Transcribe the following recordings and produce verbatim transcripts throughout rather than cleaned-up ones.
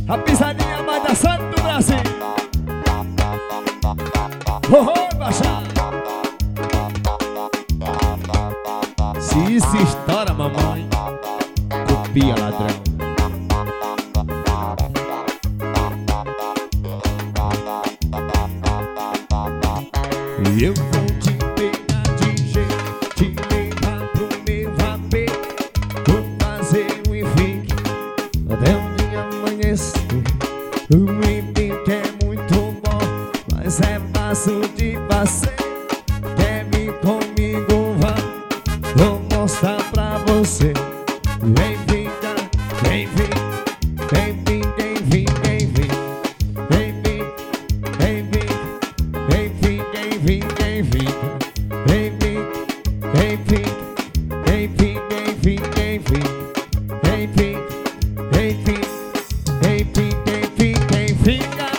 A pisadinha mais dançante do Brasil. Oh, oh, baixar. Se isso estoura, mamãe, copia, ladrão. Eu vou te pegar de jeito, te levar pro meu rapé. Vou fazer um enfique até o dia amanhecer. O enfique é muito bom, mas é fácil de fazer. Quer vir comigo, vá, vou mostrar pra você. Vem ficar, vem vir, vem vir, vem vir, vem vir, vem vir, vem vir, vem vir, vem vir, vem vir, vem vir, vem vir, vem vir, vem vir, vem vir, vem vir, vem vir, vem vir, vem vir, vem fica.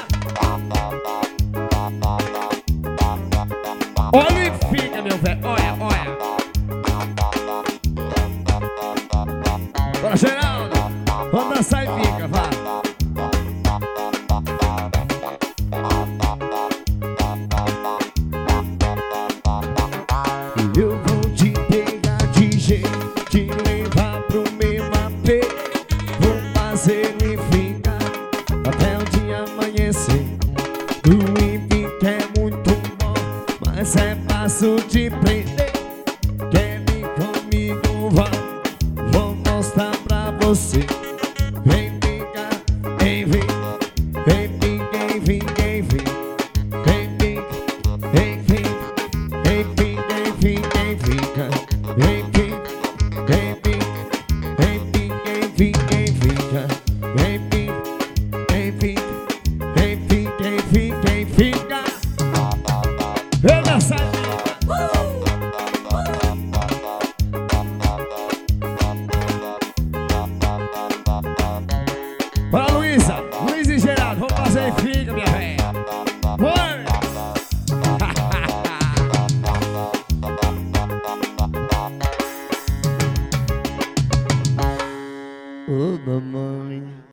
Olha e fica, meu velho, olha, olha. Bora, Geraldo, vamos dançar e fica, vai. Eu vou te pegar de jeito, te levar pro meu apê. Vou fazer e ficar até o dia amanhecer. O enfique é muito bom, mas é fácil de prender. Quer vir comigo, vá, vou mostrar pra você. Vem ficar, vem vir, vem vir, vem vir, vem vir, vem vir, vem vir, vem vir, vem vir, vem fica, vem vir, vem vir, vem vir, vem vir, vem fica, vem vir, vem vir, vem vir, vem vir, vem fica. Eu dançar.